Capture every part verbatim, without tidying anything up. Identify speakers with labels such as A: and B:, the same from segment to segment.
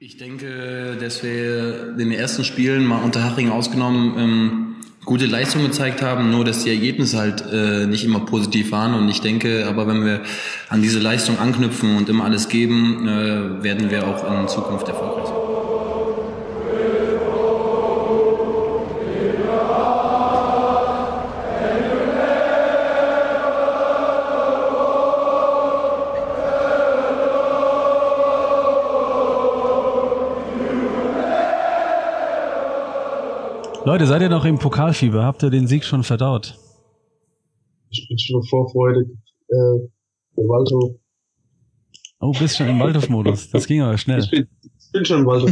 A: Ich denke, dass wir in den ersten Spielen, mal Unterhaching ausgenommen, ähm, gute Leistung gezeigt haben, nur dass die Ergebnisse halt äh, nicht immer positiv waren. Und ich denke, aber wenn wir an diese Leistung anknüpfen und immer alles geben, äh, werden wir auch in Zukunft erfolgreich sein.
B: Leute, seid ihr noch im Pokalfieber? Habt ihr den Sieg schon verdaut?
C: Ich bin schon vorfreudig. Äh, der Waldhof.
B: Oh, bist schon im Waldhof-Modus. Das ging aber schnell.
C: Ich bin, ich bin schon im Waldhof.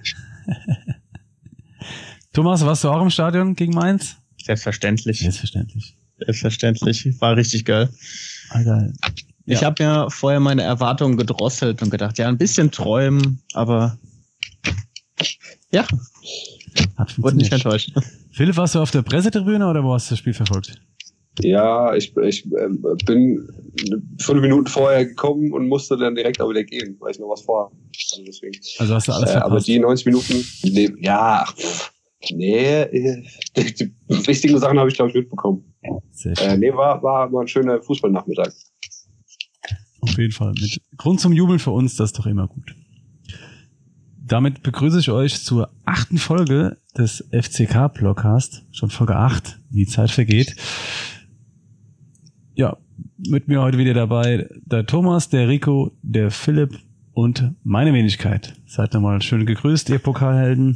B: Thomas, warst du auch im Stadion gegen Mainz?
D: Selbstverständlich.
B: Selbstverständlich.
D: Selbstverständlich. War richtig geil.
B: Ah, geil.
D: Ich
B: Ja.
D: habe mir vorher meine Erwartungen gedrosselt und gedacht, ja, ein bisschen träumen, aber ja,
B: Hat
D: wurde nicht
B: funktioniert.
D: enttäuscht.
B: Philipp, warst du auf der Pressetribüne oder wo hast du das Spiel verfolgt?
C: Ja, ich, ich äh, bin fünf Minuten vorher gekommen und musste dann direkt auch wieder gehen, weil ich noch was vorhabe. Also deswegen.
B: Also hast du alles
C: Äh,
B: verpasst?
C: aber die neunzig Minuten, nee, ja, pff, nee, äh, die, die wichtigen Sachen habe ich, glaube ich, mitbekommen.
B: Sehr schön.
C: Äh, nee, war, war, war ein schöner Fußballnachmittag.
B: Auf jeden Fall. Mit Grund zum Jubeln für uns, das ist doch immer gut. Damit begrüße ich euch zur achten Folge des F C K-Blockcast. Schon Folge acht, wie die Zeit vergeht. Ja, mit mir heute wieder dabei der Thomas, der Rico, der Philipp und meine Wenigkeit. Seid nochmal schön gegrüßt, ihr Pokalhelden.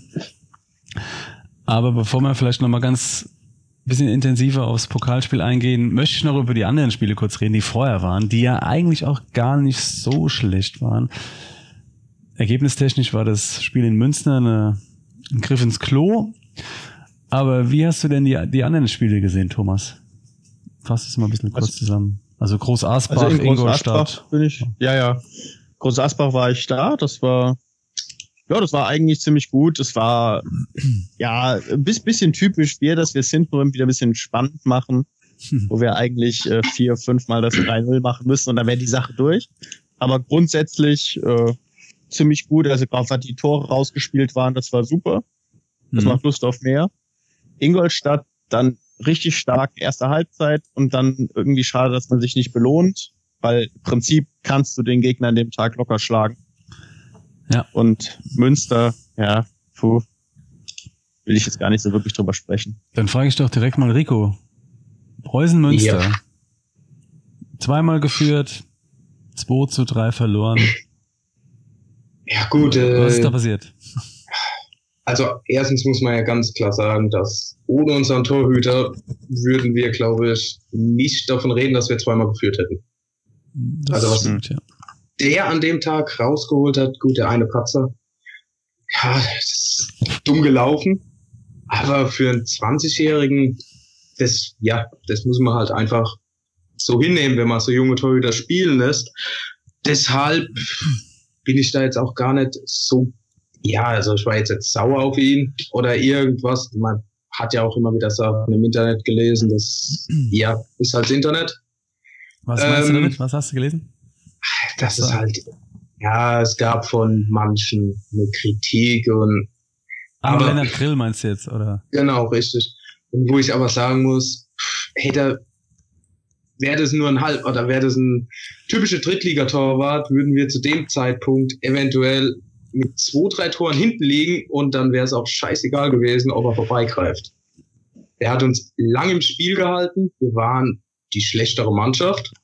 B: Aber bevor wir vielleicht nochmal ganz bisschen intensiver aufs Pokalspiel eingehen, möchte ich noch über die anderen Spiele kurz reden, die vorher waren, die ja eigentlich auch gar nicht so schlecht waren. Ergebnistechnisch war das Spiel in Münster eine, ein Griff ins Klo. Aber wie hast du denn die, die anderen Spiele gesehen, Thomas? Fass es mal ein bisschen kurz
D: Also-
B: zusammen. Also Groß Asbach,
D: Also in Groß
B: Ingolstadt.
D: Asbach bin ich, ja, ja. Groß Asbach war ich da, das war, ja, das war eigentlich ziemlich gut. Das war, ja, ein bis- bisschen typisch wir, dass wir es hinten wieder ein bisschen spannend machen, wo wir eigentlich äh, vier, fünf Mal das drei null machen müssen und dann wäre die Sache durch. Aber grundsätzlich äh, ziemlich gut, also gerade die Tore rausgespielt waren, das war super. Das
B: Mhm.
D: macht Lust auf mehr. Ingolstadt dann richtig stark erste Halbzeit und dann irgendwie schade, dass man sich nicht belohnt, weil im Prinzip kannst du den Gegner an dem Tag locker schlagen.
B: Ja.
D: Und Münster, ja, puh, will ich jetzt gar nicht so wirklich drüber sprechen.
B: Dann frage ich doch direkt mal Rico. Preußen Münster.
C: Ja.
B: Zweimal geführt, zwei zu drei verloren.
C: Ja, gut.
B: Was ist da
C: Äh,
B: passiert?
C: also, erstens muss man ja ganz klar sagen, dass ohne unseren Torhüter würden wir, glaube ich, nicht davon reden, dass wir zweimal geführt hätten.
B: Das
C: also was-
B: stimmt, ja.
C: Der an dem Tag rausgeholt hat, gut, der eine Patzer, ja, das ist dumm gelaufen, aber für einen zwanzigjährigen, das, ja, das muss man halt einfach so hinnehmen, wenn man so junge Torhüter spielen lässt. Deshalb bin ich da jetzt auch gar nicht so, ja, also ich war jetzt, jetzt sauer auf ihn oder irgendwas. Man hat ja auch immer wieder Sachen im Internet gelesen, das, ja, ist halt das Internet.
B: Was meinst
C: Ähm,
B: du damit? Was hast du gelesen?
C: Das ist halt, ja, es gab von manchen eine Kritik und,
B: An
C: aber-
B: Lennart Grill meinst du jetzt, oder?
C: genau, richtig. Und wo ich aber sagen muss, hätte, wäre das nur ein halb, oder wäre das ein typischer Drittligatorwart, würden wir zu dem Zeitpunkt eventuell mit zwei, drei Toren hinten liegen und dann wäre es auch scheißegal gewesen, ob er vorbeigreift. Er hat uns lang im Spiel gehalten. Wir waren die schlechtere Mannschaft.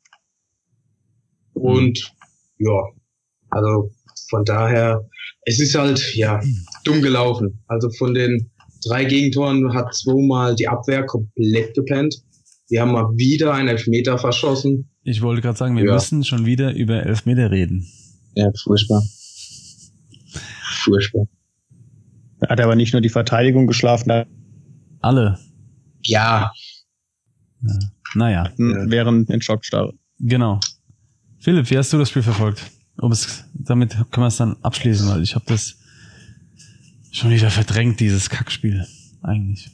C: Und ja, also von daher, es ist halt, ja, dumm gelaufen. Also von den drei Gegentoren hat zweimal die Abwehr komplett gepennt. Wir haben mal wieder einen Elfmeter verschossen.
B: Ich wollte gerade sagen, wir
C: Ja.
B: müssen schon wieder über Elfmeter reden.
C: Ja, furchtbar. Furchtbar.
D: Da hat er aber nicht nur die Verteidigung geschlafen, da
B: Alle.
C: Ja,
B: Ja. Naja,
D: während in Schockstarre.
B: genau. Philipp, wie hast du das Spiel verfolgt? Um es, damit können wir es dann abschließen, weil ich habe das schon wieder verdrängt, dieses Kackspiel. Eigentlich.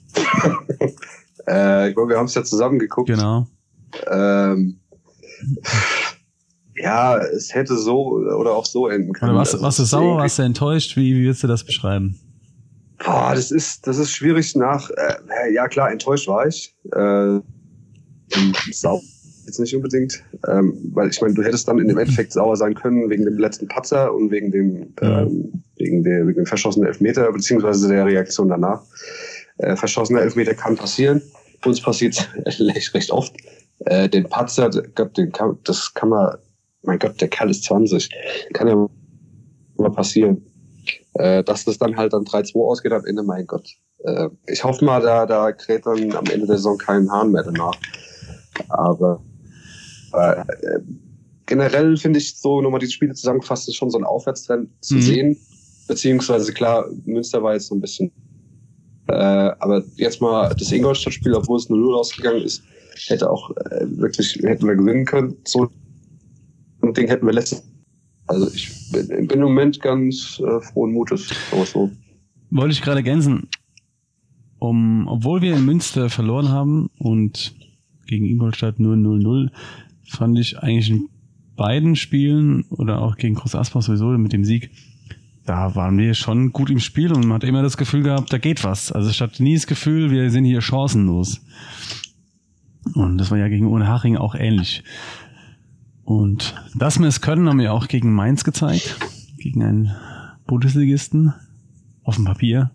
E: Äh, ich glaube, wir haben es ja zusammen geguckt.
B: Genau.
E: Ähm, ja, es hätte so oder auch so enden können.
B: Oder warst,
E: also,
B: warst du sauer, warst du enttäuscht? Wie, wie würdest du das beschreiben?
E: Boah, das ist, das ist schwierig nach, äh, ja klar, enttäuscht war ich. Äh, sauer jetzt nicht unbedingt, ähm, weil ich meine, du hättest dann in dem Endeffekt sauer sein können wegen dem letzten Patzer und wegen dem, ähm, wegen der, wegen dem verschossenen Elfmeter, beziehungsweise der Reaktion danach. Äh, verschossener Elfmeter kann passieren. Uns passiert recht, recht oft. Äh, den Patzer, Gott, den kann, das kann man, mein Gott, der Kerl ist zwanzig. Kann ja mal passieren. Äh, dass das dann halt dann drei zwei ausgeht am Ende, mein Gott. Äh, ich hoffe mal, da, da kräht dann am Ende der Saison kein Hahn mehr danach. Aber äh, generell finde ich so nochmal die Spiele zusammengefasst, ist schon so ein Aufwärtstrend zu mhm. sehen. Beziehungsweise klar, Münster war jetzt so ein bisschen, äh, aber jetzt mal das Ingolstadt-Spiel, obwohl es null null ausgegangen ist, hätte auch äh, wirklich, hätten wir gewinnen können. So ein Ding hätten wir letztes. Also ich bin, bin im Moment ganz äh, frohen Mutes. Aber so.
B: Wollte ich gerade ergänzen, um, obwohl wir in Münster verloren haben und gegen Ingolstadt nur null null, fand ich eigentlich in beiden Spielen oder auch gegen Groß Asbach sowieso mit dem Sieg, da waren wir schon gut im Spiel und man hat immer das Gefühl gehabt, da geht was. Also ich hatte nie das Gefühl, wir sind hier chancenlos. Und das war ja gegen Unterhaching auch ähnlich. Und dass wir es können, haben wir auch gegen Mainz gezeigt. Gegen einen Bundesligisten. Auf dem Papier.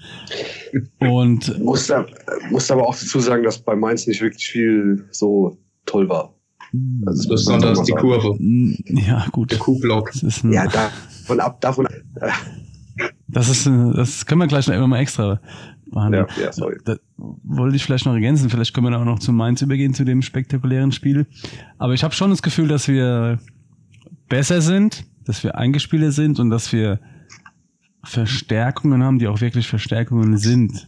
B: Und
E: muss musste aber auch dazu sagen, dass bei Mainz nicht wirklich viel so toll war.
C: Also besonders die Kurve.
B: Ja, gut.
C: Der Kuhblock.
E: Ja, davon ab, davon ab.
B: Das ist, das können wir gleich noch immer mal extra behandeln.
E: Ja, ja, sorry.
B: Das wollte ich vielleicht noch ergänzen. Vielleicht können wir dann auch noch zu Mainz übergehen, zu dem spektakulären Spiel. Aber ich habe schon das Gefühl, dass wir besser sind, dass wir eingespielter sind und dass wir Verstärkungen haben, die auch wirklich Verstärkungen sind.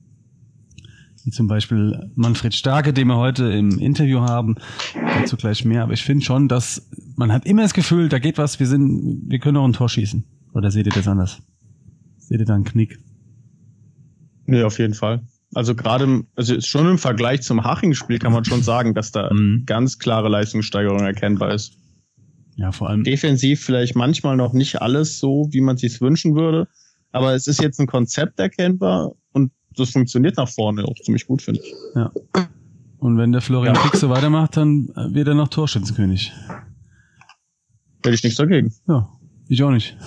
B: Wie zum Beispiel Manfred Starke, den wir heute im Interview haben. Dazu gleich mehr. Aber ich finde schon, dass man hat immer das Gefühl, da geht was, wir sind, wir können auch ein Tor schießen. Oder seht ihr das anders? Seht ihr da einen Knick?
D: Nee, auf jeden Fall. Also gerade, also schon im Vergleich zum Haching-Spiel kann man schon sagen, dass da mhm. ganz klare Leistungssteigerung erkennbar ist.
B: Ja, vor allem.
D: Defensiv vielleicht manchmal noch nicht alles so, wie man sich's wünschen würde. Aber es ist jetzt ein Konzept erkennbar und das funktioniert nach vorne auch ziemlich gut, finde ich.
B: Ja. Und wenn der Florian ja. Pick so weitermacht, dann wird er noch Torschützenkönig.
D: Hätte ich nichts dagegen.
B: Ja, ich auch nicht.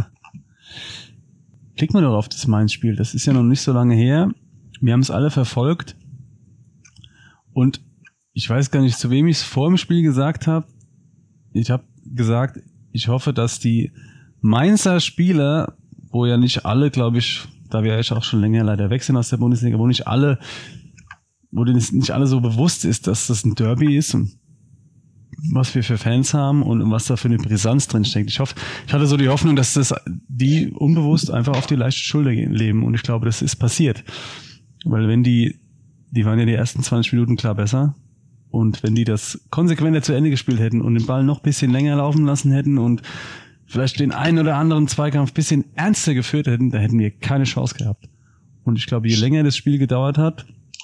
B: Klick mal doch auf das Mainz-Spiel. Das ist ja noch nicht so lange her. Wir haben es alle verfolgt. Und ich weiß gar nicht, zu wem ich es vor dem Spiel gesagt habe. Ich habe gesagt, ich hoffe, dass die Mainzer Spieler, wo ja nicht alle, glaube ich, da wir ja auch schon länger leider weg sind aus der Bundesliga, wo nicht alle, wo denen nicht alle so bewusst ist, dass das ein Derby ist und was wir für Fans haben und was da für eine Brisanz drin steckt. Ich hoffe, ich hatte so die Hoffnung, dass das die unbewusst einfach auf die leichte Schulter leben und ich glaube, das ist passiert. Weil wenn die, die waren ja die ersten zwanzig Minuten klar besser und wenn die das konsequenter zu Ende gespielt hätten und den Ball noch ein bisschen länger laufen lassen hätten und vielleicht den einen oder anderen Zweikampf ein bisschen ernster geführt hätten, da hätten wir keine Chance gehabt. Und ich glaube, je länger das Spiel gedauert hat,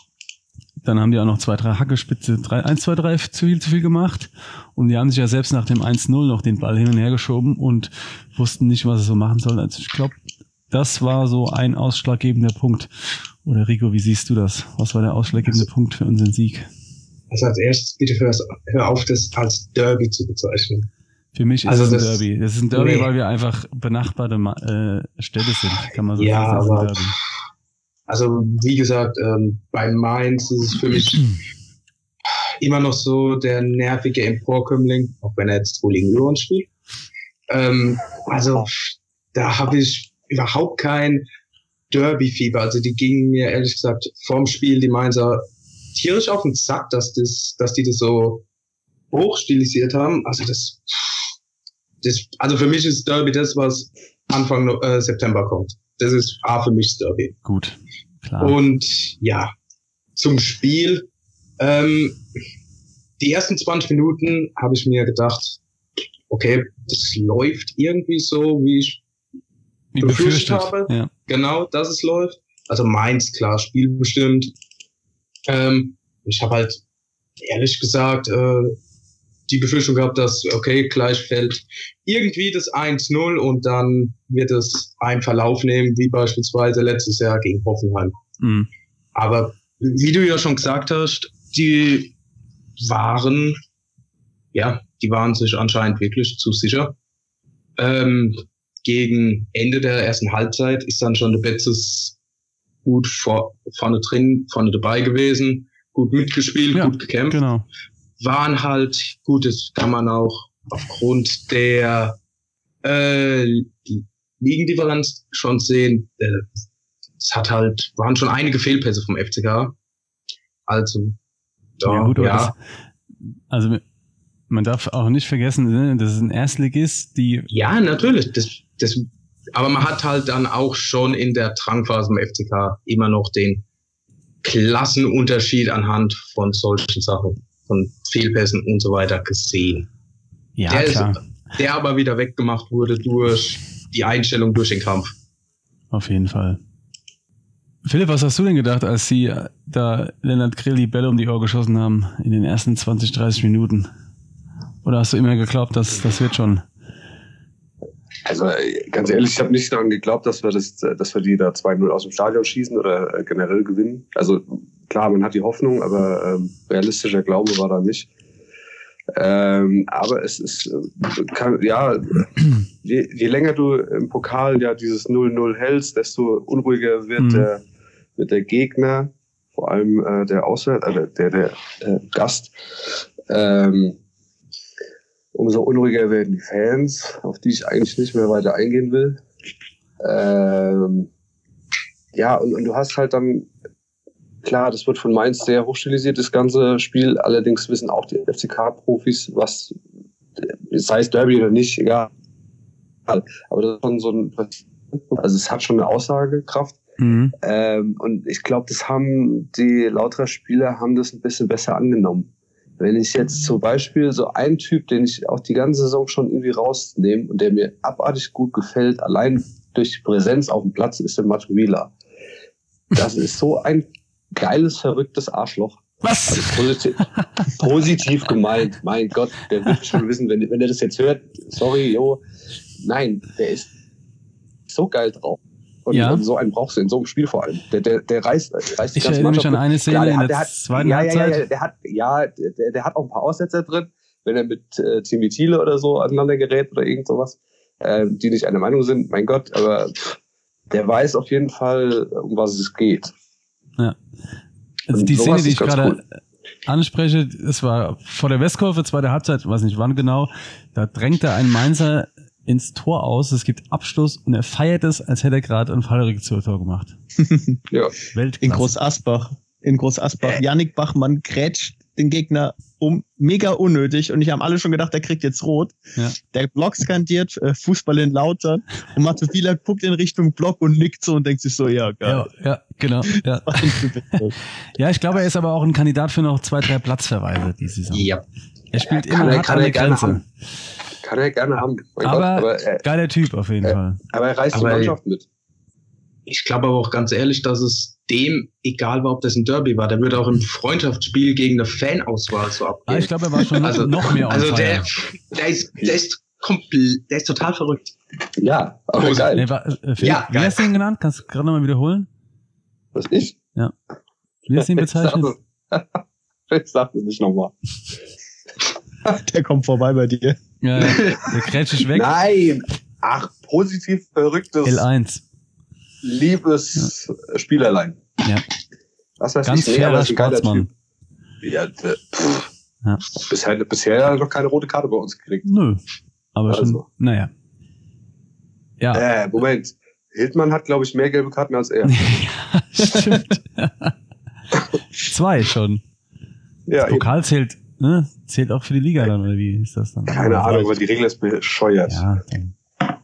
B: dann haben die auch noch zwei, drei Hackespitze, drei, eins, zwei, drei zu viel, zu viel gemacht. Und die haben sich ja selbst nach dem eins null noch den Ball hin und her geschoben und wussten nicht, was sie so machen sollen. Also ich glaube, das war so ein ausschlaggebender Punkt. Oder Rico, wie siehst du das? Was war der ausschlaggebende also, Punkt für unseren Sieg?
C: Also als erstes, bitte hör, hör auf, das als Derby zu bezeichnen.
B: Für mich ist
C: also
B: es ein
C: das,
B: Derby. Das ist ein Derby, nee. weil wir einfach benachbarte äh, Städte sind, kann man so
C: ja,
B: sagen.
C: Aber, Derby. Also wie gesagt, ähm, bei Mainz ist es für mich immer noch so der nervige Emporkömmling, auch wenn er jetzt wohl gegen Lyon spielt. Ähm, also da habe ich überhaupt kein Derby-Fieber. Also die gingen mir ehrlich gesagt vorm Spiel die Mainzer tierisch auf den Sack, dass das, dass die das so hochstilisiert haben. Also das, das, also für mich ist Derby das, was Anfang äh, September kommt. Das ist A für mich das Derby.
B: Gut, klar.
C: Und ja, zum Spiel. Ähm, die ersten zwanzig Minuten habe ich mir gedacht, okay, das läuft irgendwie so, wie ich
B: wie
C: befürchtet habe.
B: Ja.
C: Genau, dass es läuft. Also Mainz, klar, spielbestimmt. Ähm, ich habe halt ehrlich gesagt äh, die Befürchtung gehabt, dass, okay, gleich fällt irgendwie das eins null und dann wird es einen Verlauf nehmen, wie beispielsweise letztes Jahr gegen Hoffenheim. Mhm. Aber wie du ja schon gesagt hast, die waren, ja, die waren sich anscheinend wirklich zu sicher. Ähm, gegen Ende der ersten Halbzeit ist dann schon der Betzes gut vor, vorne drin, vorne dabei gewesen, gut mitgespielt, ja, gut gekämpft.
B: Genau.
C: Waren halt, gut, das kann man auch aufgrund der äh, Ligendifferenz schon sehen. Äh, es hat halt, waren schon einige Fehlpässe vom F C K. Also, da,
B: ja, gut,
C: ja.
B: Das, also, man darf auch nicht vergessen, ne, das ist ein Erstligist, die...
C: Ja, natürlich. Das, das, aber man hat halt dann auch schon in der Drangphase im F C K immer noch den Klassenunterschied anhand von solchen Sachen, von Fehlpässen und so weiter gesehen.
B: Ja,
C: der
B: klar.
C: Ist, der aber wieder weggemacht wurde durch die Einstellung, durch den Kampf.
B: Auf jeden Fall. Philipp, was hast du denn gedacht, als sie da Lennart Grill die Bälle um die Ohr geschossen haben in den ersten zwanzig, dreißig Minuten? Oder hast du immer geglaubt, dass das wird schon?
E: Also ganz ehrlich, ich habe nicht daran geglaubt, dass wir das, dass wir die da zwei null aus dem Stadion schießen oder generell gewinnen. Also klar, man hat die Hoffnung, aber ähm, realistischer Glaube war da nicht. Ähm, aber es ist, kann, ja, je, je länger du im Pokal ja dieses null null hältst, desto unruhiger wird, mhm. der, wird der Gegner, vor allem äh, der Auswärts, äh, der, der äh, Gast. Ähm, umso unruhiger werden die Fans, auf die ich eigentlich nicht mehr weiter eingehen will. Ähm, ja, und, und du hast halt dann, klar, das wird von Mainz sehr hochstilisiert, das ganze Spiel. Allerdings wissen auch die F C K-Profis, was, sei es Derby oder nicht, egal. Aber das ist schon so ein, also es hat schon eine Aussagekraft. Mhm. Ähm, und ich glaube, das haben die Lauterer Spieler haben das ein bisschen besser angenommen. Wenn ich jetzt zum Beispiel so einen Typ, den ich auch die ganze Saison schon irgendwie rausnehme und der mir abartig gut gefällt, allein durch die Präsenz auf dem Platz, ist der Matuila. Das ist so ein geiles, verrücktes Arschloch.
B: Was?
E: Also positiv, positiv gemeint. Mein Gott, der wird schon wissen, wenn, wenn er das jetzt hört, sorry, jo. Nein, der ist so geil drauf. Und,
B: ja.
E: und so einen brauchst du in so einem Spiel vor allem. Der, der, der reißt, reißt die
B: ich
E: ganze
B: erinnere
E: Mannschaft
B: mich an eine Szene
E: Klar, der
B: in
E: hat,
B: der
E: der
B: zweiten
E: ja,
B: Halbzeit.
E: Ja, ja, der hat, ja, der, der hat auch ein paar Aussetzer drin, wenn er mit äh, Timmy Thiele oder so aneinander gerät oder irgend sowas, äh, die nicht einer Meinung sind, mein Gott, aber pff, der weiß auf jeden Fall, um was es geht.
B: Ja. Also die Szene, die ich gerade cool. anspreche, es war vor der Westkurve, zweite Halbzeit, weiß nicht wann genau, da drängt er einen Mainzer ins Tor aus, es gibt Abschluss und er feiert es, als hätte er gerade ein Fallrückzieher-Tor gemacht.
E: Ja.
B: Weltklasse.
D: In Groß Asbach. In Groß Asbach. Äh. Yannick Bachmann grätscht den Gegner um, mega unnötig und ich haben alle schon gedacht, der kriegt jetzt rot.
B: Ja. Der
D: Block skandiert, äh, Fußball in Lautern und Matuila guckt in Richtung Block und nickt so und denkt sich so, ja, geil.
B: Ja, ja genau. Ja. ja, ich glaube, er ist aber auch ein Kandidat für noch zwei, drei Platzverweise diese Saison.
C: Ja.
B: Er spielt
E: ja,
B: immer
E: er,
B: hart an der Grenze.
E: Haben. Kann er gerne haben. Mein
B: aber,
E: Gott, aber er,
B: geiler Typ auf jeden
E: er,
B: Fall.
E: Aber er reißt aber die Mannschaft mit.
C: Ich glaube aber auch ganz ehrlich, dass es dem egal war, ob das ein Derby war. Der würde auch im Freundschaftsspiel gegen eine Fanauswahl so abgehen.
B: Ah, ich glaube, er war schon also, noch mehr on
C: Also
B: fire.
C: der, der ist, der ist komplett, der ist total verrückt.
E: Ja, aber oh, geil.
B: Nee, war, äh, Philipp,
C: ja,
B: wie hast du ihn genannt? Kannst du gerade nochmal wiederholen?
E: Was, ich?
B: Ja. Wie hast du ihn bezeichnet?
E: Ich sag das nicht nochmal.
D: Der kommt vorbei bei dir.
B: Ja, der grätscht dich weg.
E: Nein! Ach, positiv verrücktes.
B: L eins.
E: Liebes ja. Spielerlein.
B: Ja.
E: Was weiß
B: Ganz
E: ich,
B: fairer
E: nee,
B: Sportsmann.
E: Ja, ja. Bisher, bisher noch keine rote Karte bei uns gekriegt.
B: Nö. Aber
E: also.
B: schon, naja. Ja.
E: Äh, Moment. Hildmann hat, glaube ich, mehr gelbe Karten als er.
B: Ja, stimmt. Zwei schon.
E: Ja,
B: das Pokal eben. zählt, ne? Zählt auch für die Liga dann, oder wie ist das dann?
E: Keine also, Ahnung, aber die Regel ist bescheuert.
B: Ja, dann.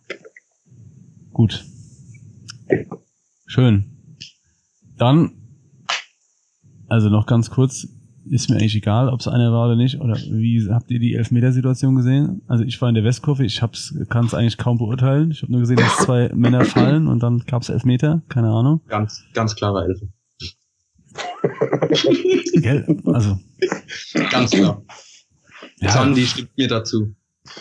B: Gut. Schön. Dann, also noch ganz kurz, ist mir eigentlich egal, ob es einer war oder nicht, oder wie habt ihr die Elfmetersituation gesehen? Also ich war in der Westkurve, ich hab's, kann es eigentlich kaum beurteilen. Ich habe nur gesehen, dass zwei Männer fallen und dann gab's Elfmeter, keine Ahnung.
C: Ganz, ganz klare Elfe.
B: Gell? Also.
C: Ganz klar.
B: Ja.
C: Sandy stimmt mir dazu.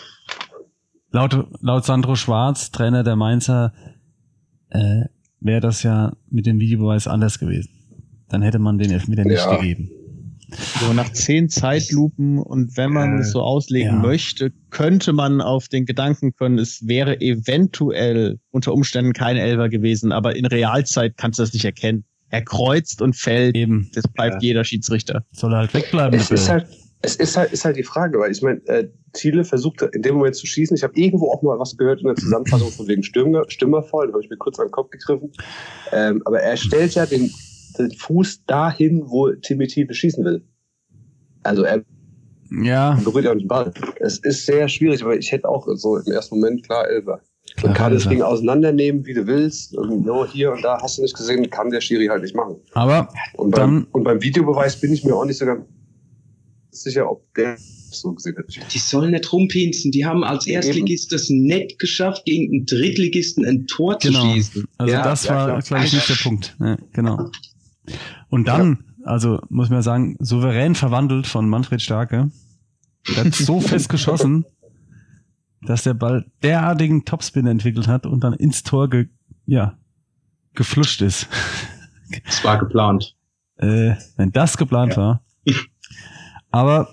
B: Laut, laut Sandro Schwarz, Trainer der Mainzer, äh, wäre das ja mit dem Videobeweis anders gewesen. Dann hätte man den Elfmeter nicht
E: Ja.
B: gegeben.
D: So nach zehn Zeitlupen und wenn man
C: Äh,
D: es so auslegen
B: ja.
D: möchte, könnte man auf den Gedanken können, es wäre eventuell unter Umständen kein Elfer gewesen, aber in Realzeit kannst du das nicht erkennen. Er kreuzt und fällt,
B: Eben,
D: das bleibt
C: Ja.
D: jeder Schiedsrichter.
B: soll er halt wegbleiben.
E: Es
B: der
E: ist
B: Ball.
E: halt, es ist halt, ist halt die Frage, weil ich meine, äh, Thiele versucht in dem Moment zu schießen. Ich habe irgendwo auch mal was gehört in der Zusammenfassung von wegen Stürmer, Stürmerfall, da habe ich mir kurz an den Kopf gegriffen. Ähm, aber er stellt ja den, den Fuß dahin, wo Timmy Thiele schießen will. Also er
B: Ja,
E: berührt ja den Ball. Es ist sehr schwierig, aber ich hätte auch so im ersten Moment klar Elfer.
B: Klar,
E: Man kann das
B: Elfer.
E: Ding auseinandernehmen, wie du willst. Und no, hier und da hast du nicht gesehen, kann der Schiri halt nicht machen.
B: aber
E: Und
B: Dann-
E: beim, und beim Videobeweis bin ich mir auch nicht so ganz sicher, ob der so gesehen hat.
C: Die sollen nicht rumpinsen. Die haben als Erstligist das nicht geschafft, gegen einen Drittligisten ein Tor
B: Genau.
C: zu schießen.
B: also
C: Ja,
B: das
E: ja,
B: war,
E: klar.
B: glaube ich, nicht der Punkt. Ja, genau. Und dann, also muss man sagen, souverän verwandelt von Manfred Starke. Der hat so fest geschossen, dass der Ball derartigen Topspin entwickelt hat und dann ins Tor ge, ja, gefluscht ist.
C: Das war geplant.
B: Äh, wenn das geplant
C: Ja.
B: war. Aber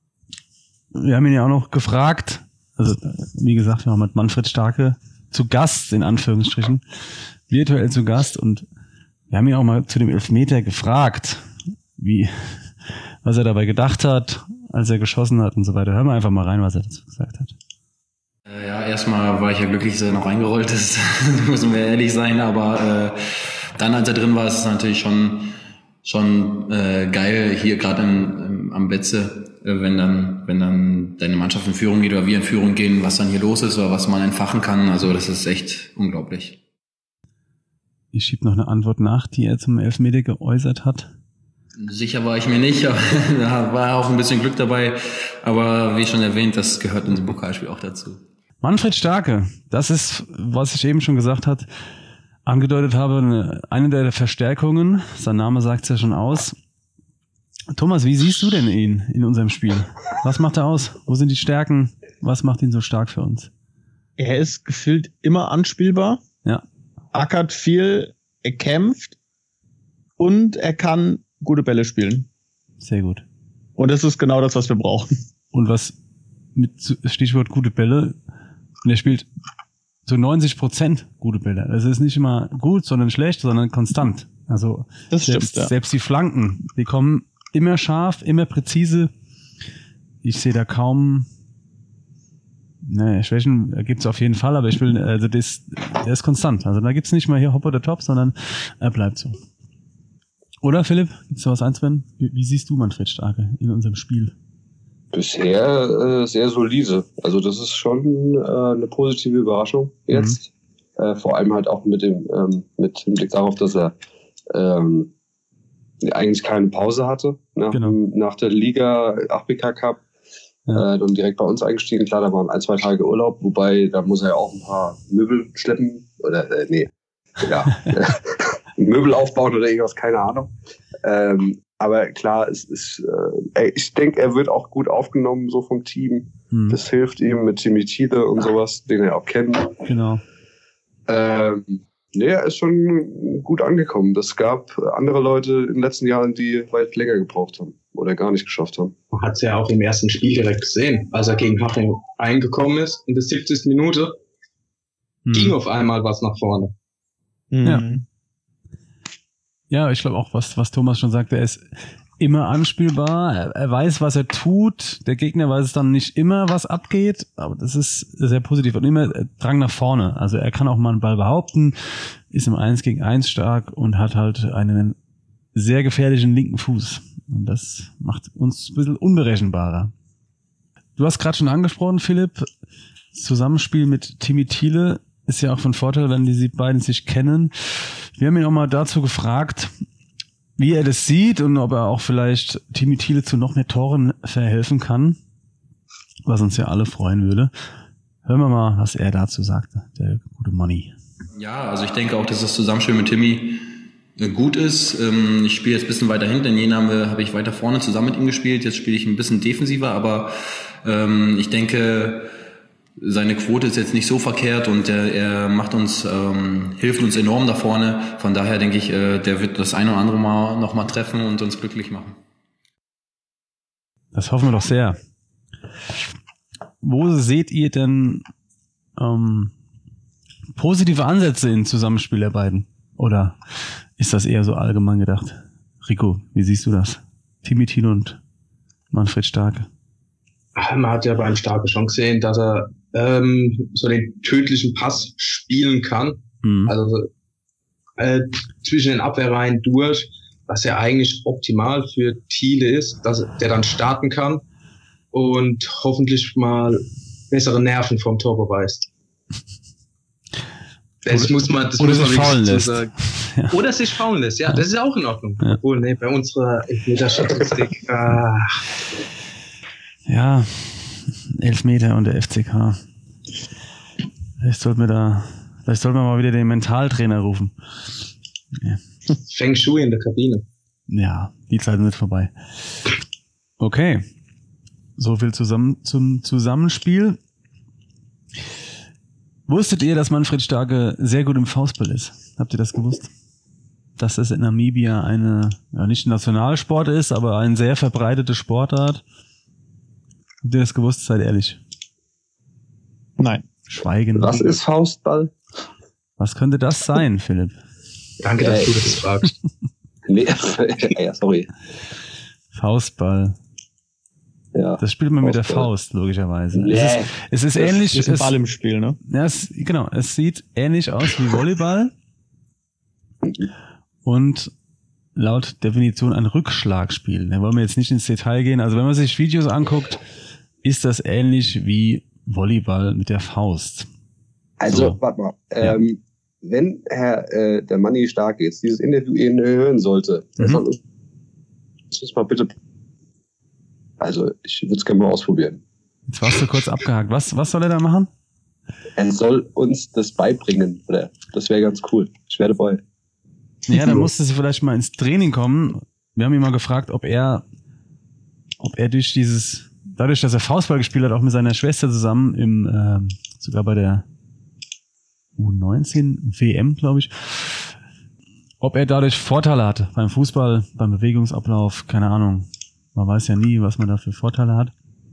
B: wir haben ihn ja auch noch gefragt, also wie gesagt, wir haben mit Manfred Starke zu Gast, in Anführungsstrichen, virtuell zu Gast, und wir haben ihn auch mal zu dem Elfmeter gefragt, wie, was er dabei gedacht hat, als er geschossen hat und so weiter. Hören wir einfach mal rein, was er dazu gesagt hat.
A: Äh, Ja, erstmal war ich ja glücklich, dass er noch reingerollt ist, müssen wir ehrlich sein, aber äh, dann, als er drin war, ist es natürlich schon schon äh, geil, hier gerade am Betze, äh, wenn dann wenn dann deine Mannschaft in Führung geht oder wir in Führung gehen, was dann hier los ist oder was man entfachen kann, also das ist echt unglaublich.
B: Ich schiebe noch eine Antwort nach, die er zum Elfmeter geäußert hat.
A: Sicher war ich mir nicht, aber da war auch ein bisschen Glück dabei, aber wie schon erwähnt, das gehört in dem Pokalspiel auch dazu.
B: Manfred Starke, das ist, was ich eben schon gesagt hat, angedeutet habe, eine, eine der Verstärkungen. Sein Name sagt es ja schon aus. Thomas, wie siehst du denn ihn in unserem Spiel? Was macht er aus? Wo sind die Stärken? Was macht ihn so stark für uns?
D: Er ist gefühlt immer anspielbar,
B: Ja,
D: ackert viel, er kämpft und er kann gute Bälle spielen.
B: sehr gut.
D: Und das ist genau das, was wir brauchen.
B: Und was mit Stichwort gute Bälle, und er spielt so neunzig Prozent gute Bälle. Es ist nicht immer gut, sondern schlecht, sondern konstant. Also
D: Das
B: selbst,
D: stimmt, ja.
B: selbst die Flanken, die kommen immer scharf, immer präzise. Ich sehe da kaum, ne, Schwächen gibt's auf jeden Fall, aber ich will, also das, der ist konstant. Also da gibt's nicht mal hier Hop oder Top, sondern er bleibt so. Oder Philipp, gibt's da was einzuwenden? Wie, wie siehst du Manfred Starke in unserem Spiel?
E: Bisher äh, sehr solide. Also das ist schon äh, eine positive Überraschung jetzt. Mhm. Äh, vor allem halt auch mit dem ähm, mit dem Blick darauf, dass er ähm, eigentlich keine Pause hatte nach,
B: Genau.
E: nach der Liga A F B K Cup.
B: Ja.
E: Äh, dann direkt bei uns eingestiegen. Klar, da waren ein, zwei Tage Urlaub, wobei da muss er ja auch ein paar Möbel schleppen. Oder äh, nee, ja. Möbel aufbauen oder irgendwas, keine Ahnung. Ähm, aber klar, es ist, äh, ich denke, er wird auch gut aufgenommen, so vom Team.
B: Hm,
E: Das hilft ihm mit Timmy Thiele und sowas, den er auch kennt.
B: genau.
E: Ähm, nee, er ist schon gut angekommen. Das gab andere Leute in den letzten Jahren, die weit länger gebraucht haben oder gar nicht geschafft haben.
C: Man hat es ja auch im ersten Spiel direkt gesehen, als er gegen Haching eingekommen ist, in der siebzigsten Minute,
B: Hm.
C: ging auf einmal was nach vorne.
B: Ja.
D: Mhm.
B: Ja, ich glaube auch, was, was Thomas schon sagte, er ist immer anspielbar, er, er weiß, was er tut, der Gegner weiß es dann nicht immer, was abgeht, aber das ist sehr positiv und immer Drang nach vorne. Also er kann auch mal einen Ball behaupten, ist im eins gegen eins stark und hat halt einen sehr gefährlichen linken Fuß. Und das macht uns ein bisschen unberechenbarer. Du hast gerade schon angesprochen, Philipp, das Zusammenspiel mit Timmy Thiele ist ja auch von Vorteil, wenn die beiden sich kennen. Wir haben ihn auch mal dazu gefragt, wie er das sieht und ob er auch vielleicht Timmy Thiele zu noch mehr Toren verhelfen kann, was uns ja alle freuen würde. Hören wir mal, was er dazu sagte, der gute Money.
A: Ja, also ich denke auch, dass das Zusammenspiel mit Timmy gut ist. Ähm, ich spiele jetzt ein bisschen weiter hinten. In Jena habe hab ich weiter vorne zusammen mit ihm gespielt. Jetzt spiele ich ein bisschen defensiver, aber ähm, ich denke, seine Quote ist jetzt nicht so verkehrt und er, er macht uns, ähm, hilft uns enorm da vorne. Von daher denke ich, äh, der wird das eine oder andere Mal noch mal treffen und uns glücklich machen.
B: Das hoffen wir doch sehr. Wo seht ihr denn ähm, positive Ansätze im Zusammenspiel der beiden? Oder ist das eher so allgemein gedacht? Rico, wie siehst du das? Timmy Thiel und Manfred Starke.
C: Man hat ja beim Starke schon gesehen, dass er ähm, so den tödlichen Pass spielen kann. Mhm. Also äh, zwischen den Abwehrreihen durch, was ja eigentlich optimal für Thiele ist, dass der dann starten kann und hoffentlich mal bessere Nerven vom Tor beweist. Das oder, muss man, das
B: oder
C: muss man
B: sich faulen lässt.
C: Sagen. Ja. Oder sich faulen lässt, ja, ja, das ist auch in Ordnung. Ja. Obwohl, nee, bei unserer Elfmeter-Statistik, ah.
B: Ja, Elfmeter und der F C K. Vielleicht sollten wir da, vielleicht sollten wir mal wieder den Mentaltrainer rufen.
C: Ja. Feng Shui in der Kabine.
B: Ja, die Zeiten sind vorbei. Okay. So viel zusammen, zum Zusammenspiel. Wusstet ihr, dass Manfred Starke sehr gut im Faustball ist? Habt ihr das gewusst? Dass es in Namibia eine, ja nicht ein Nationalsport ist, aber eine sehr verbreitete Sportart. Habt ihr das gewusst? Seid ehrlich.
D: Nein.
B: Schweigen.
E: Was ist Faustball?
B: Was könnte das sein, Philipp?
C: Danke, dass äh, du das fragst.
E: Nee, ja, sorry.
B: Faustball.
E: Ja,
B: das spielt man Faustball. Mit der Faust, logischerweise.
E: Nee.
B: Es ist, es ist
D: das
B: ähnlich.
D: Ist ein Ball im Spiel, ne?
B: Ja, es, genau. Es sieht ähnlich aus wie Volleyball. Und laut Definition ein Rückschlagspiel. Da wollen wir jetzt nicht ins Detail gehen. Also wenn man sich Videos anguckt, ist das ähnlich wie Volleyball mit der Faust.
E: Also, so. Warte mal.
B: Ja.
E: Ähm, wenn Herr äh, der Manni Starke jetzt dieses Interview ihn hören sollte, mhm. er soll uns das mal bitte. Also, ich würde es gerne mal ausprobieren.
B: Jetzt warst du kurz abgehakt. Was, was soll er da machen?
E: Er soll uns das beibringen. Oder? Das wäre ganz cool. Ich wäre dabei.
B: Ja, dann musste sie vielleicht mal ins Training kommen. Wir haben ihn mal gefragt, ob er, ob er durch dieses, dadurch, dass er Faustball gespielt hat, auch mit seiner Schwester zusammen im, äh, sogar bei der U neunzehn W M, glaube ich, ob er dadurch Vorteile hat beim Fußball, beim Bewegungsablauf, keine Ahnung. Man weiß ja nie, was man da für Vorteile hat.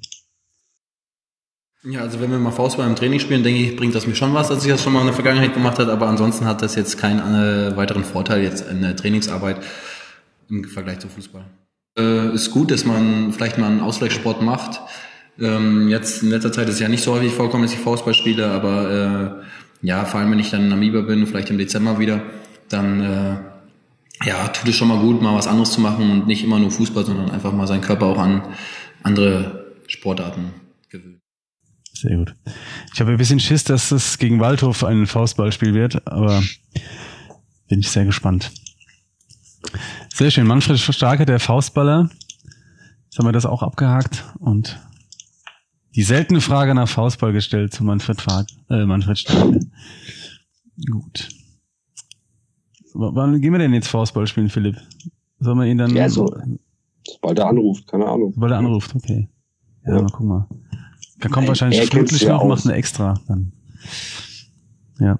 A: Ja, also wenn wir mal Faustball im Training spielen, denke ich, bringt das mir schon was, dass ich das schon mal in der Vergangenheit gemacht habe, aber ansonsten hat das jetzt keinen äh, weiteren Vorteil jetzt in der Trainingsarbeit im Vergleich zu Fußball. Äh, ist gut, dass man vielleicht mal einen Ausgleichssport macht. Ähm, jetzt in letzter Zeit ist es ja nicht so häufig vorkommen, dass ich Faustball spiele, aber äh, ja, vor allem wenn ich dann in Namibia bin, vielleicht im Dezember wieder, dann äh, ja, tut es schon mal gut, mal was anderes zu machen und nicht immer nur Fußball, sondern einfach mal seinen Körper auch an andere Sportarten gewöhnen.
B: Sehr gut. Ich habe ein bisschen Schiss, dass es gegen Waldhof ein Faustballspiel wird, aber bin ich sehr gespannt. Sehr schön. Manfred Starke, der Faustballer. Jetzt haben wir das auch abgehakt und die seltene Frage nach Faustball gestellt zu Manfred, Fag, äh, Manfred Starke. Gut. W- wann gehen wir denn jetzt Faustball spielen, Philipp? Sollen wir ihn dann...
E: Ja, so. Sobald er anruft, keine Ahnung.
B: Sobald er anruft, okay. Ja, ja. Mal gucken mal. Da kommt
E: Nein,
B: wahrscheinlich flutlich
E: ja
B: noch,
E: aus.
B: macht eine extra. Dann. Ja.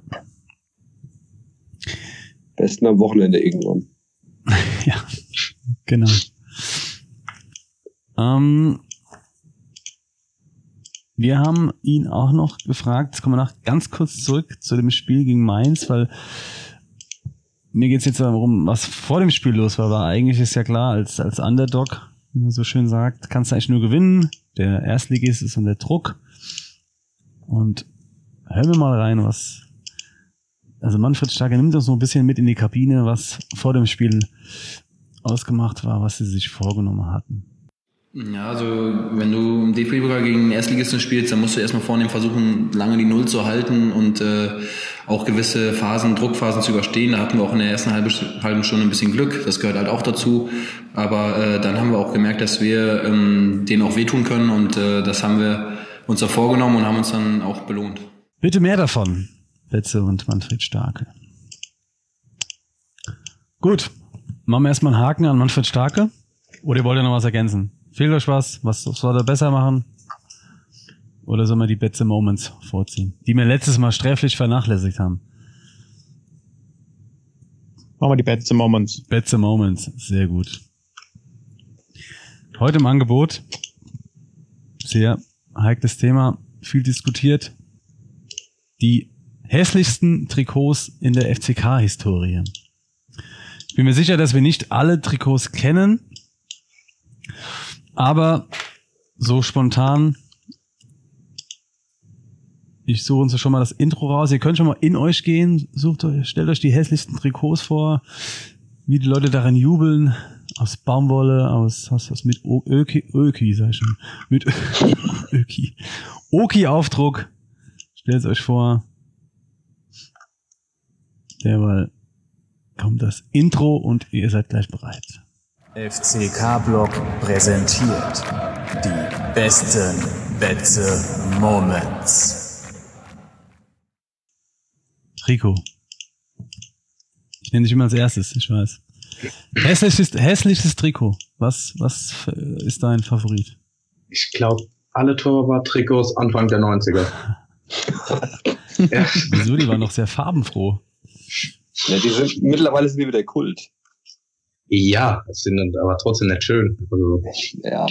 E: Besten am Wochenende irgendwann.
B: Ja, genau. Ähm, wir haben ihn auch noch gefragt, jetzt kommen wir noch ganz kurz zurück zu dem Spiel gegen Mainz, weil mir geht's jetzt darum, was vor dem Spiel los war, war eigentlich ist ja klar, als, als Underdog, wie man so schön sagt, kannst du eigentlich nur gewinnen. Der Erstligist ist unter Druck. Und hören wir mal rein, was, also Manfred Starke nimmt uns so ein bisschen mit in die Kabine, was vor dem Spiel ausgemacht war, was sie sich vorgenommen hatten.
A: Ja, also wenn du im D F B-Pokal gegen den Erstligisten spielst, dann musst du erstmal vornehm versuchen, lange die Null zu halten und äh, auch gewisse Phasen, Druckphasen zu überstehen. Da hatten wir auch in der ersten halben, halben Stunde ein bisschen Glück, das gehört halt auch dazu. Aber äh, dann haben wir auch gemerkt, dass wir ähm, denen auch wehtun können und äh, das haben wir uns da vorgenommen und haben uns dann auch belohnt.
B: Bitte mehr davon, Betze und Manfred Starke. Gut. Machen wir erstmal einen Haken an Manfred Starke. Oder ihr wollt ja noch was ergänzen? Fehlt euch was? Was soll er besser machen? Oder sollen wir die Bad Moments vorziehen? Die wir letztes Mal sträflich vernachlässigt haben.
D: Machen wir die Bad Moments.
B: Bad Moments. Sehr gut. Heute im Angebot. Sehr heikles Thema. Viel diskutiert. Die hässlichsten Trikots in der F C K-Historie. Ich bin mir sicher, dass wir nicht alle Trikots kennen, aber so spontan, ich suche uns schon mal das Intro raus. Ihr könnt schon mal in euch gehen, sucht euch, stellt euch die hässlichsten Trikots vor, wie die Leute darin jubeln, aus Baumwolle, aus, aus, aus mit Öki, Öki, sag ich schon, mit Öki, Oki-Aufdruck. Stellt es euch vor. Derweil kommt das Intro und ihr seid gleich bereit.
F: F C K-Block präsentiert die besten Betze Moments.
B: Rico. Ich nenne dich immer als erstes, ich weiß. Hässliches, hässliches Trikot. Was, was ist dein Favorit?
C: Ich glaube, alle Torwart-Trikots Anfang der neunziger. Ja.
B: Wieso? Die waren noch sehr farbenfroh.
E: Ja, die sind, mittlerweile sind die wieder Kult.
C: Ja, das sind aber trotzdem nicht schön. Also,
E: ja.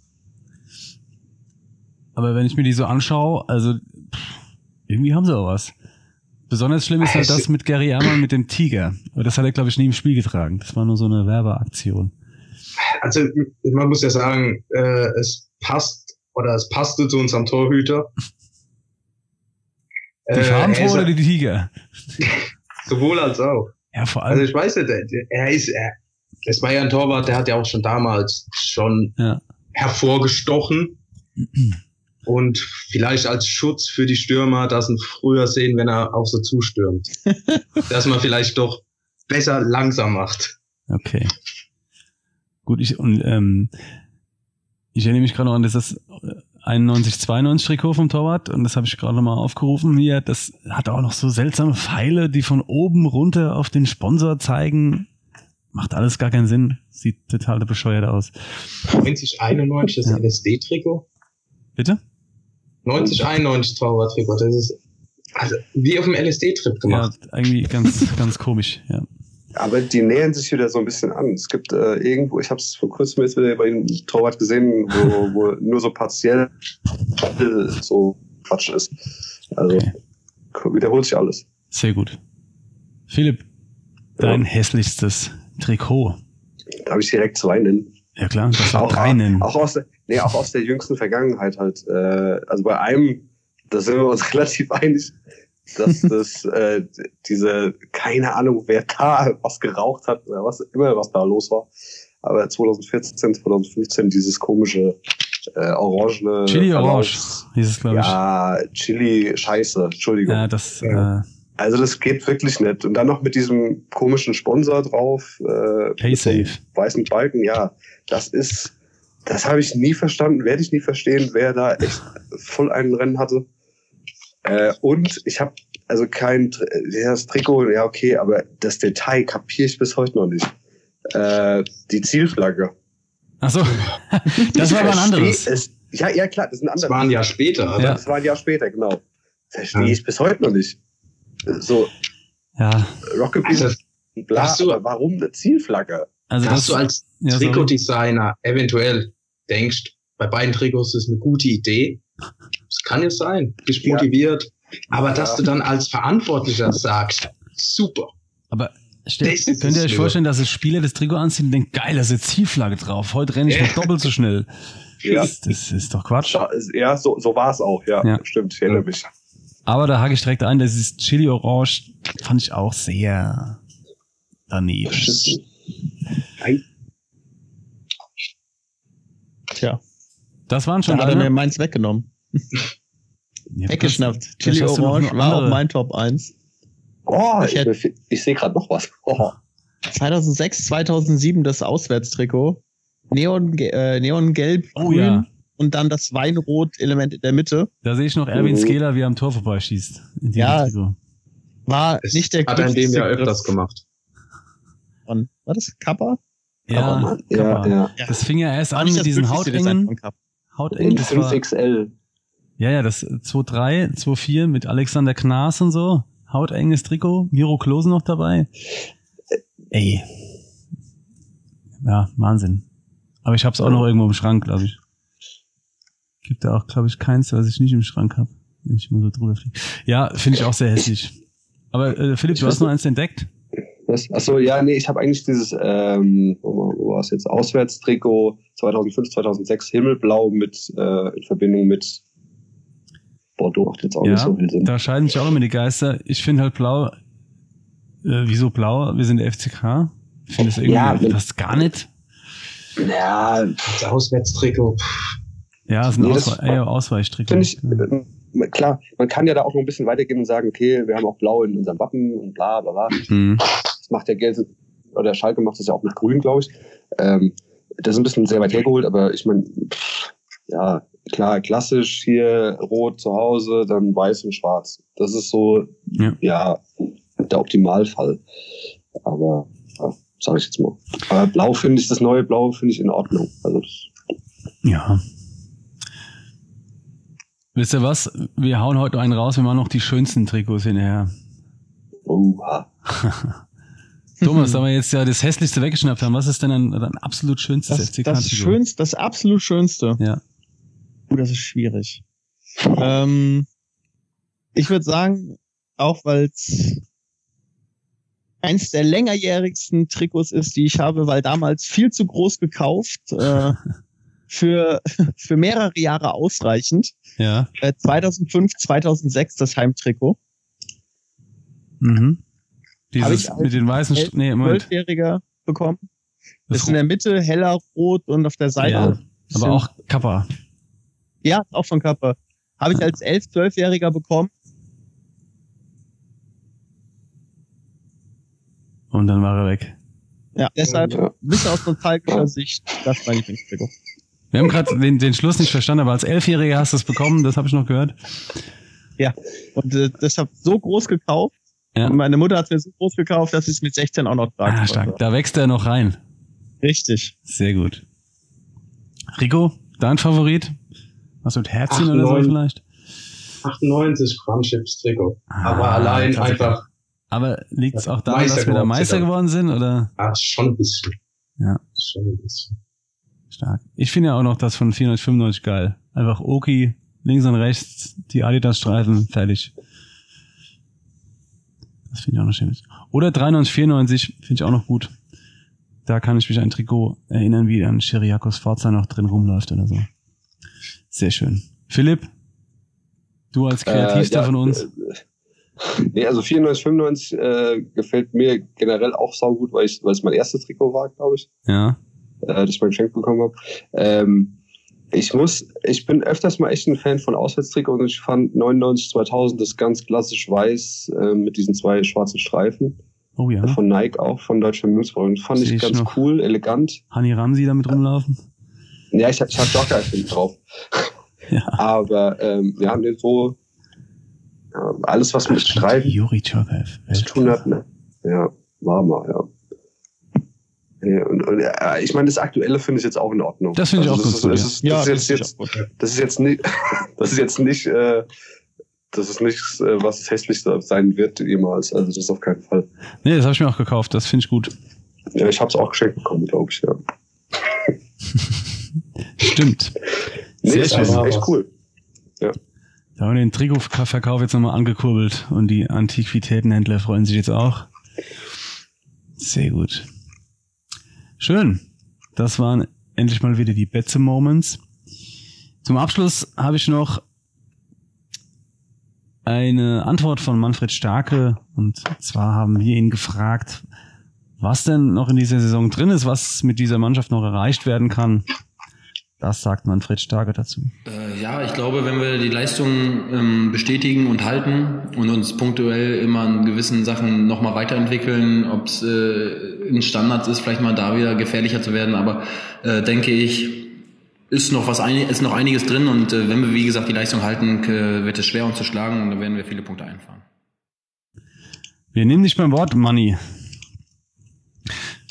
B: Aber wenn ich mir die so anschaue, also pff, irgendwie haben sie auch was. Besonders schlimm ist halt das mit Gary Ehrmann mit dem Tiger. Aber das hat er, glaube ich, nie im Spiel getragen. Das war nur so eine Werbeaktion.
C: Also man muss ja sagen, äh, es passt oder es passte zu unserem Torhüter.
B: Die Farbenfrohe oder die Tiger?
C: Sowohl als auch.
B: Ja, vor allem.
C: Also ich weiß nicht, er ist, er, es war ja ein Torwart, der hat ja auch schon damals schon
B: ja.
C: hervorgestochen. Und vielleicht als Schutz für die Stürmer, dass sie früher sehen, wenn er auf so zustürmt. Dass man vielleicht doch besser langsam macht.
B: Okay. Gut, ich, und, ähm, ich erinnere mich gerade noch an das einundneunzig zweiundneunzig Trikot vom Torwart und das habe ich gerade nochmal aufgerufen hier. Das hat auch noch so seltsame Pfeile, die von oben runter auf den Sponsor zeigen. Macht alles gar keinen Sinn. Sieht total bescheuert aus.
C: neunzig einundneunzig, das
B: ja.
C: L S D-Trikot?
B: Bitte?
C: neunzig einundneunzig Torwart-Trikot, das ist also wie auf dem L S D-Trip gemacht.
B: Ja, irgendwie ganz, ganz komisch, ja.
E: Aber die nähern sich wieder so ein bisschen an. Es gibt äh, irgendwo, ich habe es vor kurzem jetzt wieder bei dem Torwart gesehen, wo, wo nur so partiell so Quatsch ist. Also
B: okay.
E: Wiederholt sich alles.
B: Sehr gut. Philipp, dein
E: ja.
B: hässlichstes Trikot.
E: Darf ich direkt zwei nennen?
B: Ja klar, das auch
E: auch,
B: drei nennen.
E: Auch aus, der, nee, auch aus der jüngsten Vergangenheit halt. Äh, also bei einem, da sind wir uns relativ einig, dass das äh, diese, keine Ahnung, wer da was geraucht hat oder was immer, was da los war. Aber zwanzig vierzehn, zwanzig fünfzehn dieses komische äh, orangene
B: Chili Orange hieß es, glaube ich.
E: Ja, Chili Scheiße, Entschuldigung.
B: Ja, das
E: ja.
B: Äh,
E: also das geht wirklich nicht. Und dann noch mit diesem komischen Sponsor drauf. Äh,
B: PaySafe.
E: Weißen Balken, ja. Das ist, das habe ich nie verstanden, werde ich nie verstehen, wer da echt voll einen Rennen hatte. Äh, und ich habe also kein, das Trikot, ja okay, aber das Detail kapiere ich bis heute noch nicht. Äh, die Zielflagge.
B: Ach so, das war aber ein anderes.
E: Es, ja, ja klar, das ist ein anderes.
C: Das war ein Jahr später, oder?
B: Ja.
E: Das war ein Jahr später, genau. Verstehe ich bis heute noch nicht. So,
B: ja.
E: Rockabilly,
C: Also,
E: bla,
C: hast du,
E: aber warum eine Zielflagge?
B: Also
C: hast
B: das,
C: du als
B: ja,
C: Trikotdesigner eventuell denkst, bei beiden Trikots ist eine gute Idee? Das kann ja sein, bist
E: Ja.
C: motiviert. Aber
E: Ja.
C: dass du dann als Verantwortlicher sagst, super.
B: aber stell,
C: Das ist
B: könnt ihr euch
C: es
B: vorstellen, dass das Spieler das Trikot anziehen und denkt, geil, da ist eine Zielflagge drauf. Heute renne ich noch doppelt so schnell.
E: Ja.
B: Das, das ist doch Quatsch.
E: Ja, so, so war es auch, ja.
B: Ja.
E: Stimmt, ich erinnere mich.
B: Aber da hake ich direkt ein, das ist Chili Orange, fand ich auch sehr daneben.
D: Tja,
B: Das waren schon
D: da hat er mir
B: deine?
D: meins weggenommen.
B: Ja,
D: Weggeschnappt.
B: vielleicht
D: Chili
B: hast du noch
D: Orange
B: eine
D: war
B: andere.
D: auch mein Top eins.
E: Oh,
D: Ich
E: ich,
D: hätte-
E: ich, ich sehe gerade noch was. Oh.
D: zweitausendsechs, zweitausendsieben das Auswärtstrikot. Neon, äh, Neongelb,
B: Oh
D: grün
B: ja.
D: und dann das Weinrot-Element in der Mitte.
B: Da sehe ich noch Erwin
E: Mhm.
B: Skeler, wie er am Tor vorbeischießt. In diesem
D: Ja.
B: Trikot.
D: War
C: Das
D: nicht der
C: hat er in dem
D: glücklichste
C: Jahr öfters
D: Griff.
C: gemacht.
D: von, war das Kappa?
B: Ja,
E: Mann. ja,
B: Kappa.
E: ja.
B: Das fing ja erst
D: War
B: an
D: nicht
B: mit
D: das
B: diesen
D: glücklichste Design
B: hautengen,
D: von Kappa.
B: hautengen, das war,
E: fünf X L.
B: ja, ja, das zwei drei, zwei vier mit Alexander Knaas und so, hautenges Trikot, Miro Klose noch dabei. Ey. Ja, Wahnsinn. Aber ich hab's auch noch irgendwo im Schrank, glaube ich. Gibt da auch, glaube ich, keins, was ich nicht im Schrank habe, wenn ich mal so drüber fliege. Ja, finde ich auch sehr hässlich. Aber äh, Philipp, du hast noch eins entdeckt?
E: Was? Achso, ja, nee, ich habe eigentlich dieses, ähm, wo wo war es jetzt, Auswärtstrikot zweitausendfünf, zweitausendsechs, Himmelblau mit, äh, in Verbindung mit Bordeaux, macht jetzt auch nicht so viel Sinn.
B: Da scheiden sich auch immer die Geister. Ich finde halt blau, äh, wieso blau? Wir sind der F C K. Ich finde das irgendwie
E: Ja, wenn-
B: fast gar nicht.
E: Ja,
C: Das Auswärtstrikot.
B: Ja, es ist ein
E: Nee, das
B: Auswe eher Ausweichtrikot.
E: finde ich, äh, klar, man kann ja da auch noch ein bisschen weitergehen und sagen, okay, wir haben auch Blau in unserem Wappen und bla bla bla.
B: Hm.
E: Das macht der Gelsen, oder Schalke macht das ja auch mit Grün, glaube ich. Ähm, das ist ein bisschen sehr weit hergeholt, aber ich meine, ja, klar, klassisch hier rot zu Hause, dann weiß und schwarz. Das ist so,
B: Ja.
E: ja, der Optimalfall. Aber, ja, sage ich jetzt mal. Aber Blau finde ich, das neue Blau finde ich in Ordnung. Also, das,
B: Ja. Wisst ihr was? Wir hauen heute noch einen raus, wir machen noch die schönsten Trikots hinterher.
E: oha.
B: Thomas, da wir jetzt ja das hässlichste weggeschnappt haben, was ist denn ein, ein absolut schönstes
D: Das,
B: F C
D: das
B: K-Trikot?
D: schönste, das absolut schönste.
B: Ja.
D: Uh, das ist schwierig. Ähm, ich würde sagen, auch weil es eins der längerjährigsten Trikots ist, die ich habe, weil damals viel zu groß gekauft, äh, für, für mehrere Jahre ausreichend.
B: Ja.
D: Äh, zweitausendfünf, zweitausendsechs das Heimtrikot.
B: Mhm.
D: Hab
B: Dieses
D: ich als
B: mit den weißen, St- nee, Moment.
D: Zwölfjähriger bekommen. Das
B: Das
D: ist in der Mitte heller rot und auf der Seite.
B: Ja,
D: ein bisschen-
B: aber auch Kappa.
D: Ja, auch von Kappa. Habe ich als elf-, zwölfjähriger bekommen.
B: Und dann war er weg.
D: Ja, deshalb,
E: Ja.
D: ein bisschen aus nostalgischer Sicht, das ist mein Lieblingstrikot.
B: Wir haben gerade den, den Schluss nicht verstanden, aber als Elfjähriger hast du es bekommen, das habe ich noch gehört.
D: Und äh, deshalb so groß gekauft.
B: Ja.
D: Und meine Mutter hat es mir so groß gekauft, dass ich es mit sechzehn auch noch tragen
B: Ah,
D: konnte.
B: stark. Da wächst er noch rein.
D: Richtig.
B: Sehr gut. Rico, dein Favorit? Was mit Herzchen
C: Ach,
B: oder so
C: neun.
B: vielleicht?
C: achtundneunzig Crunchips Trikot.
B: Ah,
C: Aber allein
B: Klassiker.
C: einfach,
B: Aber liegt es auch daran,
C: Meister
B: dass wir da
C: geworden
B: Meister
C: sind.
B: geworden sind? Oder?
C: ah, schon ein bisschen.
B: Ja.
C: Schon ein bisschen.
B: Stark. Ich finde ja auch noch das von vierhundertfünfundneunzig geil. Einfach Oki, links und rechts, die Adidas-Streifen, fertig. Das finde ich auch noch schön. Oder dreiundneunzig, vierundneunzig finde ich auch noch gut. Da kann ich mich an ein Trikot erinnern, wie an Chiriakos Forza noch drin rumläuft oder so. Sehr schön. Philipp, du als Kreativster
E: Äh, ja,
B: von uns.
E: äh, Nee, also vierundneunzig, fünfundneunzig äh, gefällt mir generell auch saugut, weil ich, weil es mein erstes Trikot war, glaube ich,
B: Ja.
E: äh, das ich mal geschenkt bekommen habe. Ähm, ich muss, ich bin öfters mal echt ein Fan von Auswärtstrikots und ich fand neunundneunzig, zweitausend das ganz klassisch weiß äh, mit diesen zwei schwarzen Streifen.
B: Oh ja.
E: Von Nike auch, von Deutscher Münzfreund. Fand
B: Sehe
E: ich
B: ich
E: ganz
B: noch.
E: cool, elegant.
B: Hani Ramsi damit rumlaufen.
E: Ja, ich, hab- ich habe Jogger drauf.
B: Ja.
E: Aber ähm, wir haben den so ja, alles, was mit Streifen
B: Juri Tschorkaev.
E: zu tun hat. Ne? Ja, war mal, ja. Ja, und, und, ja, ich meine, das Aktuelle finde ich jetzt auch in Ordnung.
B: Das finde ich auch
E: das
B: ganz
E: ist,
B: gut,
E: das
B: ja.
E: ist,
D: Ja,
E: das
D: das
E: ist
D: finde
E: jetzt,
D: ich auch
E: jetzt, das ist jetzt nicht, das ist jetzt nicht, äh, das ist nichts, äh, was das Hässlichste sein wird jemals. Also das ist auf keinen Fall.
B: Nee, das habe ich mir auch gekauft. Das finde ich gut.
E: Ja, ich habe es auch geschenkt bekommen, glaube ich. Ja.
B: Stimmt.
E: Nee,
B: Sehr
E: ist
B: schön.
E: echt, echt cool.
B: Da haben wir den Trikotverkauf jetzt nochmal angekurbelt und die Antiquitätenhändler freuen sich jetzt auch. Sehr gut. Schön. Das waren endlich mal wieder die Betze Moments. Zum Abschluss habe ich noch eine Antwort von Manfred Starke, und zwar haben wir ihn gefragt, was denn noch in dieser Saison drin ist, was mit dieser Mannschaft noch erreicht werden kann. Das sagt Manfred Starke dazu.
A: Äh, ja, ich glaube, wenn wir die Leistung ähm, bestätigen und halten und uns punktuell immer in gewissen Sachen nochmal weiterentwickeln, ob es äh, in Standards ist, vielleicht mal da wieder gefährlicher zu werden, aber äh, denke ich, ist noch was ein, ist noch einiges drin, und äh, wenn wir, wie gesagt, die Leistung halten, äh, wird es schwer uns zu schlagen, und dann werden wir viele Punkte einfahren.
B: Wir nehmen dich beim Wort, Manni.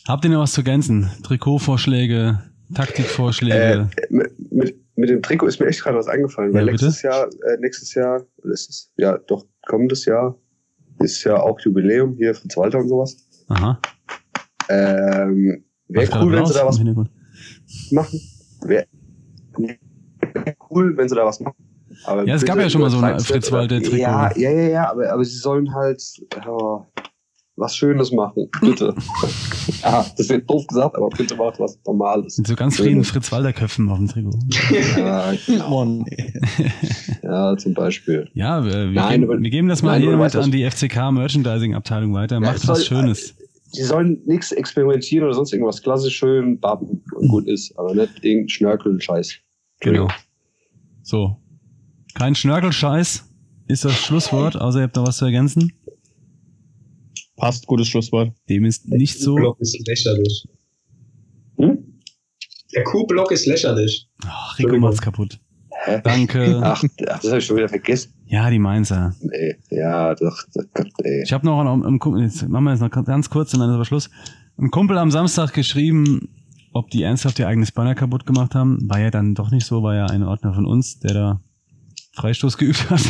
B: Habt ihr noch was zu ergänzen? Trikotvorschläge, Taktikvorschläge?
E: Äh, mit, mit, mit dem Trikot ist mir echt gerade was eingefallen,
B: Ja,
E: weil
B: bitte?
E: nächstes Jahr, äh, nächstes Jahr, ist es, ja doch, kommendes Jahr ist ja auch Jubiläum hier, Fritz Walter und sowas.
B: Aha.
E: Ähm, Wäre
B: Läuft
E: cool,
B: gerade
E: wenn sie da
B: raus
E: was
B: im Hintergrund.
E: machen. Wäre wär cool, wenn sie da was machen. Aber
B: Ja, es gab
E: bitte
B: ja schon mal so ein
E: übertreib's
B: Fritz
E: nicht,
B: Walter
E: oder?
B: Trikot.
E: Ja, ja, ja, ja, aber, aber sie sollen halt oh, was Schönes machen, bitte. Ja, das wird doof gesagt, aber bitte macht was Normales.
B: Mit so ganz vielen Fritz-Walter-Köpfen auf dem Trikot.
E: Ja,
D: Mann.
E: ja, zum Beispiel.
B: Ja, wir, wir,
E: Nein,
B: geben,
E: aber-
B: wir geben das mal
E: nein,
B: hier
E: aber
B: mit
E: weißt du,
B: an die F C K-Merchandising-Abteilung weiter.
E: Ja,
B: Macht
E: es
B: was
E: soll-
B: Schönes.
E: Sie sollen nichts experimentieren oder sonst irgendwas. Klassisch schön, Baben und gut ist, aber nicht irgendein Schnörkel-Scheiß.
B: Genau. So. Kein Schnörkelscheiß ist das Schlusswort, außer ihr habt noch was zu ergänzen.
D: Passt, gutes Schlusswort.
B: Dem ist nicht so.
C: Kuhblock ist lächerlich.
E: Hm?
C: Der Kuhblock ist lächerlich.
B: Ach, Rico macht's kaputt.
E: Hä?
B: Danke.
E: Ach, ach, das habe ich schon wieder vergessen.
B: Ja, die Mainzer.
E: Nee, ja, doch, doch Gott, ey.
B: Ich habe noch einen, einen Kumpel, jetzt machen wir jetzt noch ganz kurz und dann ist aber Schluss. Ein Kumpel am Samstag geschrieben, ob die ernsthaft ihr eigenes Banner kaputt gemacht haben. War ja dann doch nicht so, war ja ein Ordner von uns, der da Freistoß geübt hat.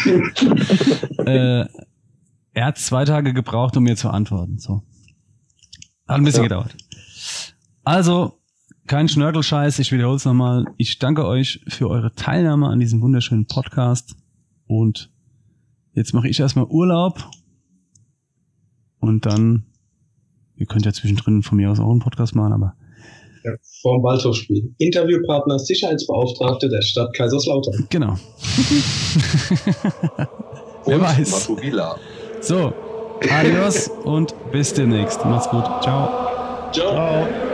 B: äh, er hat zwei Tage gebraucht, um mir zu antworten. So. Hat ein bisschen
E: Ja.
B: gedauert. Also, kein Schnörkelscheiß, ich wiederhole es nochmal. Ich danke euch für eure Teilnahme an diesem wunderschönen Podcast. Und jetzt mache ich erstmal Urlaub. Und dann, ihr könnt ja zwischendrin von mir aus auch einen Podcast machen, aber
C: Ja, vorm Waldhofspiel. Interviewpartner, Sicherheitsbeauftragte der Stadt Kaiserslautern.
B: genau. Wer
E: Und
B: weiß.
E: Maturila.
B: So, adios und bis demnächst. Macht's gut. Ciao.
C: Ciao.
D: Ciao.